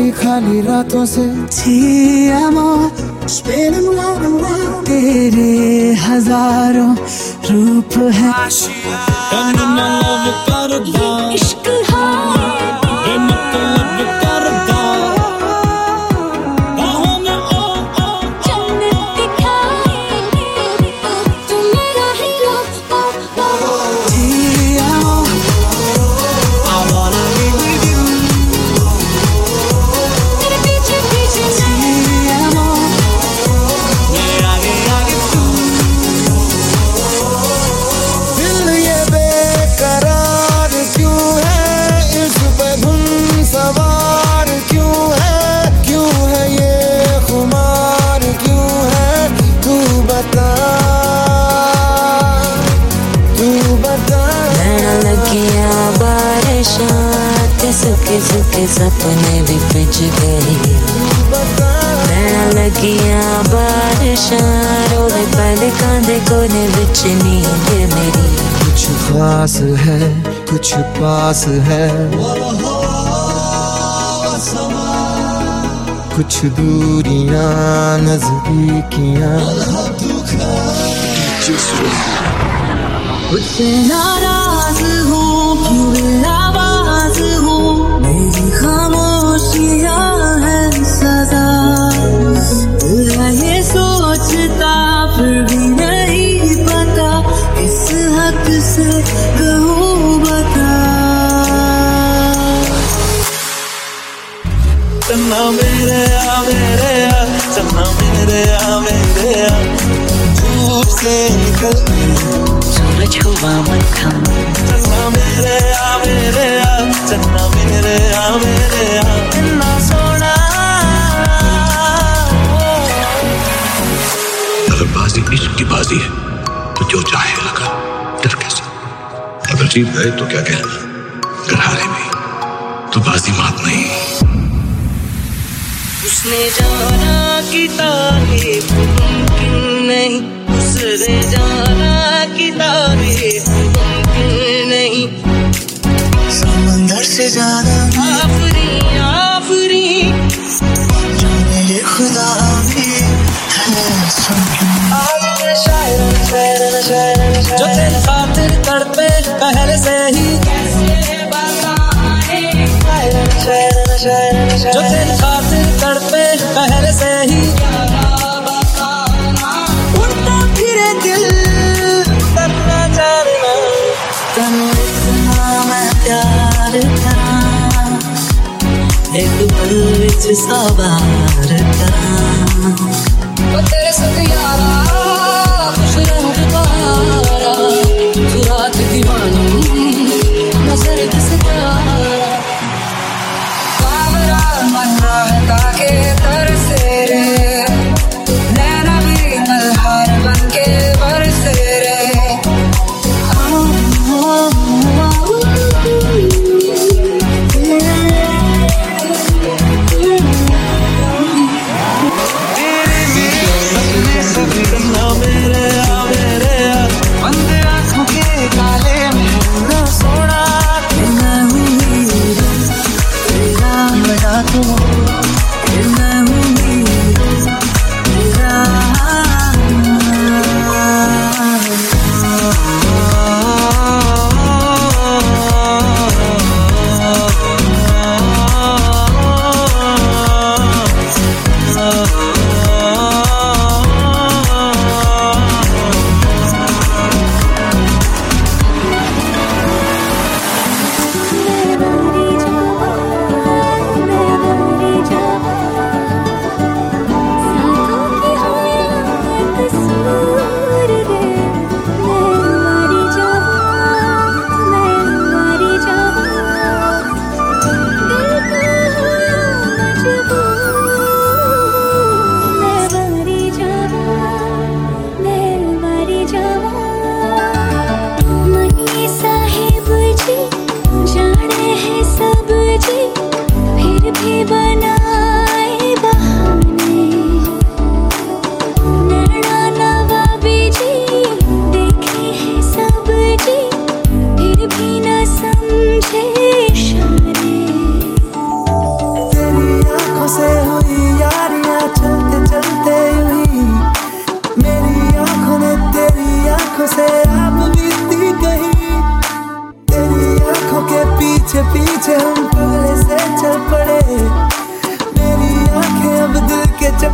खाली खाली रातों से Ti amo, spinning round and round. तेरे हजारों रूप है कंगना लव करदा इश्क है मतलब करदा बाहों में ओ जन्नत दिखाए तू मेरा hero Ti amo, I wanna be with you तेरे पीछे पीछे Ti amo, मेरे आगे आगे तू दिल ये बेकरार क्यों है इस पे धुन सवार क्यों है ये खुमार क्यों है तू बता नैना लगियां बारिशां ते सुखे सुखे सपने भी पिच गए नैना लगियां बारिशां रोवे पलकां दे कोने विच नींद मेरी कुछ खास है कुछ पास है कुछ दूरियां नजदीकियां मुझसे नाराज हूँ क्यों आवाज हूँ मेरी खामोशियाँ है सजा दिल है ये सोचता फिर भी नहीं पता इस हक से कहूँ बता चन्ना मेरे आ धूप से निकल सूरज हुआ मक्खन चन्ना मेरे आ इतना सोना अगर बाजी इश्क की बाजी है तो जो चाहे लगा डर कैसे अगर जीत गए तो क्या कहना अगर हारे भी तो बाजी मात नहीं उसने जाना कि तारीफ मुमकिन नहीं उसने जाना कि तारीफ मुमकिन नहीं समंदर से ज्यादा आफरी जाने ये खुदा भी है जो तेरी खातिर तड़पे पहले से ही जो तेरी खातिर तड़पे पहले से ही उड़ता फिरे दिल करना जानना तनु इतना मैं प्यार करा एक पल विच सवार करा ओ तेरे संग यारा खुश रंग पारा तू रात दीवानी नजर सितारा कावरा मन रहता के तरसे रे नैना भी मल्हार बनके बरसे रे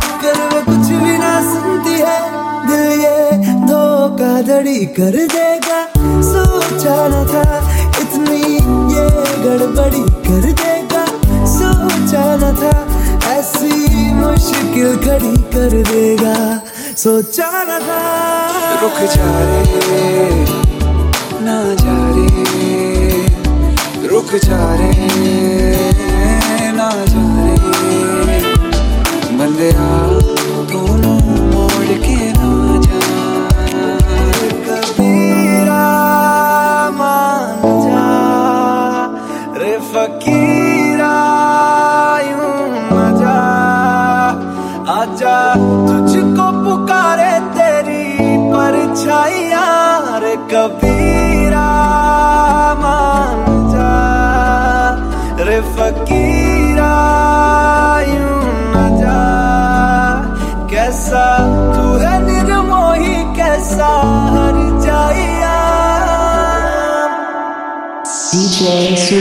कर वो कुछ भी ना सुनती है, दिल ये धोखाधड़ी कर देगा। सोचा न था इतनी ये गड़बड़ी कर देगा, सोचा न था ऐसी मुश्किल खड़ी कर देगा, सोचा न था। रुक जा रे ना जा रे, रुक जा रे ना जा रे, बंदिया दोनों मोड़ के ना जा। कबीरा मान जा रे फकीरा यूं न जा, आजा तुझको पुकारे तेरी परछाइयां रे कबीरा मान जा रे फकीरा यूं न जा। कैसा तू है निर्मोही कैसा हर जाइया। DJ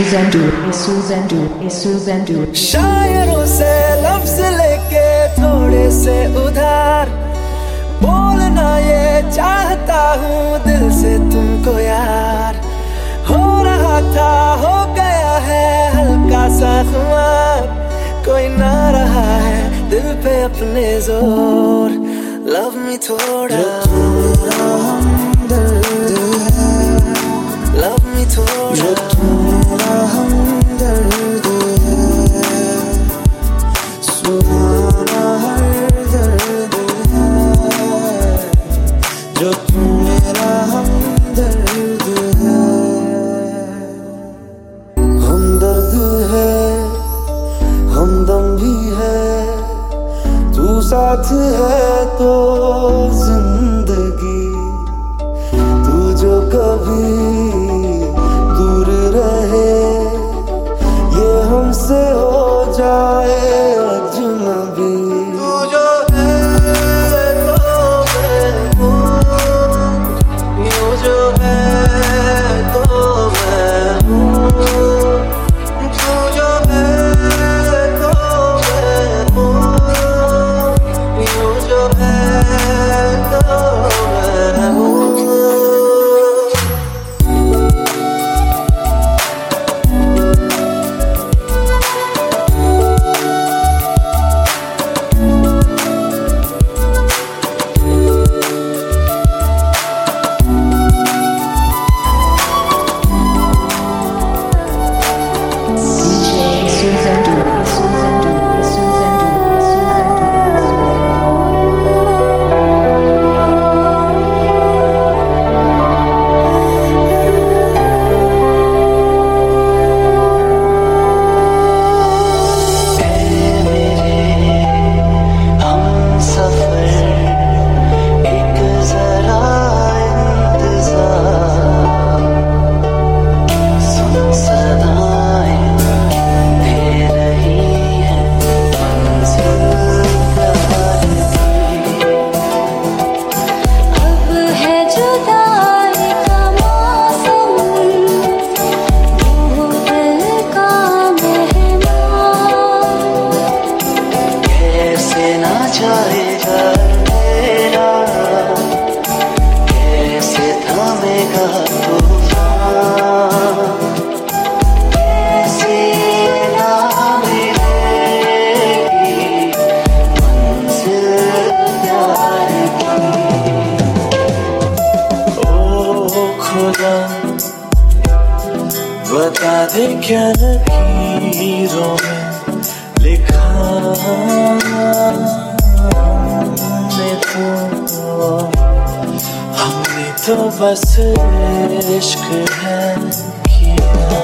Suzandu. शायरों से लफ्ज लेके थोड़े से उधार बोलना ये चाहता हूँ दिल से तुमको यार। हो रहा था हो गया है हल्का सा खुमार, कोई ना रहा है दिल पे अपने जोर। लव मी थोड़ा लव मी थोड़ा हमदर्द है, सुहाना हर दर्द है, जो तू मेरा हमदर्द है। हमदर्द है हमदम भी है, तू साथ है तो जिंदगी, तू जो कभी दूर रहे ये हमसे हो जाए अजनबी। तू जो है तो मैं हूँ, यूं जो है तो मैं हूँ, तू जो है तो मैं हूँ, यूं जो है तो मैं हूँ। बता दे क्या लकीरों में लिखा हमने तो बस इश्क है किया।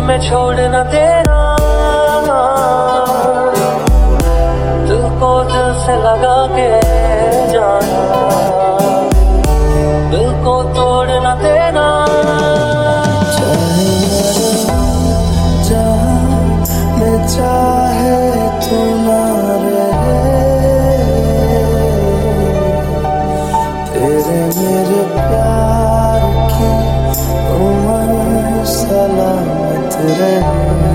मैं छोड़ न देना, दिल को दिल से लगा के जाना, दिल को तोड़ न देना। चाहे तू ना रहे, तेरे मेरे प्यार की उम्र सलामत रहे।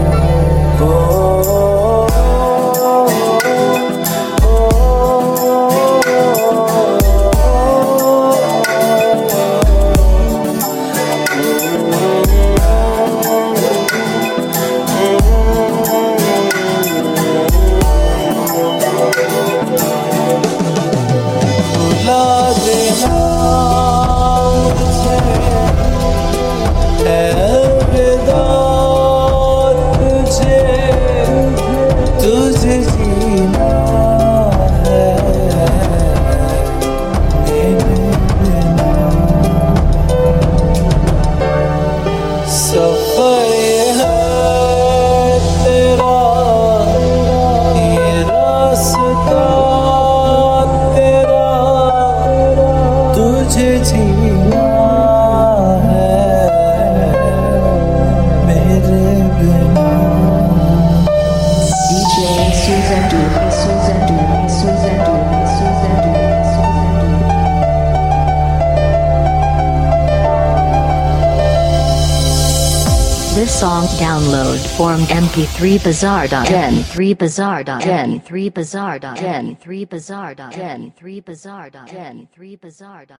This song download from mp3bazaar.n 3bazaar.n 3bazaar.n 3bazaar.n 3bazaar.n 3bazaar.n